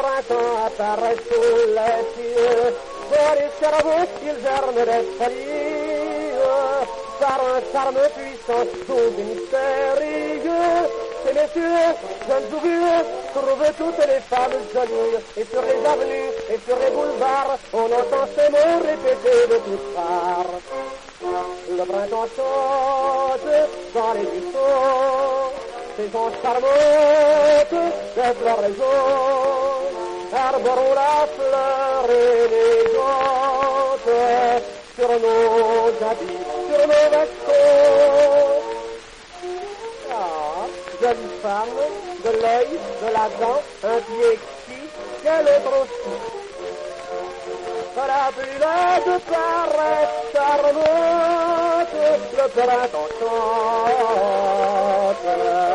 printemps apparaît sous les cieux. Pour les cerveaux, ils germent des folies. Par un charme puissant, doux et mystérieux. Ces messieurs, jeunes ou vieux, trouvent toutes les femmes jolies. Et sur les avenues, et sur les boulevards, on entend ces mots répétés de toutes parts. Le printemps chante dans les buissons, saison charmante des floraisons, arborons la fleur élégante sur nos habits, sur nos vêtements. Ah, jolie femme, de l'œil, de la dent, un pied exquis, quel autre aussi. La plus laide paraît charmante, le printemps chante.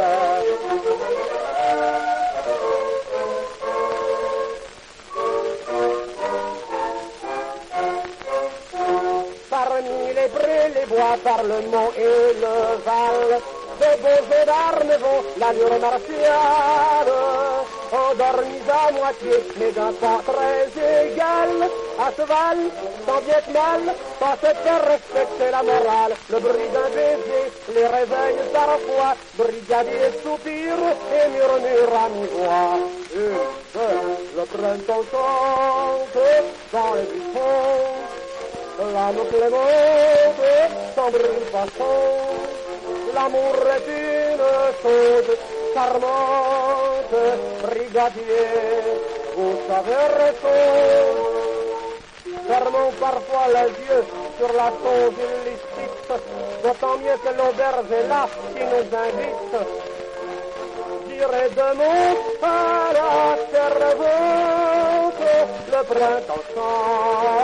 Parmi les prés, les bois, par le mont et le val, de beaux gendarmes vont l'allure martiale, endormis à moitié, mais d'un pas très égal, à cheval, tant bien que mal, pensait faire respecter la morale, le bruit d'un baiser, les réveille parfois, brigadier soupire et murmure à mi-voix. Une, deux, le printemps chante dans les buissons, l'âme clémente sans bruit passant. L'amour est une chose charmante, brigadier, vous savez raison. Fermons parfois les yeux sur la sonde illicite, d'autant mieux que l'auberge est là qui nous invite. J'irai de mots à la servante, le printemps chante.